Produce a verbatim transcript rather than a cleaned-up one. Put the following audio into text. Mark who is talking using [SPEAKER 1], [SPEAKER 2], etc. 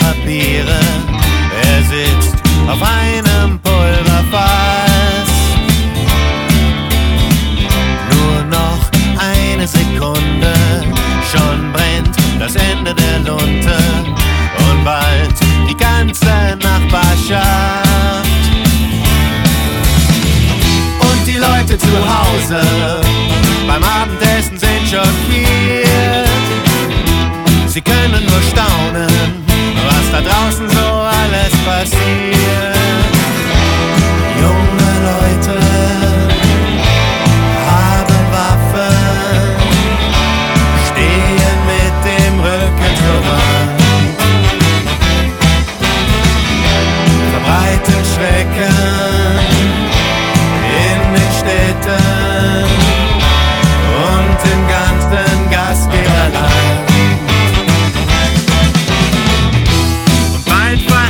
[SPEAKER 1] Papiere. Er sitzt auf einem Pulverfass. Nur noch eine Sekunde, schon brennt das Ende der Lunte und bald die ganze Nachbarschaft. Und die Leute zu Hause beim Abendessen sind schockiert.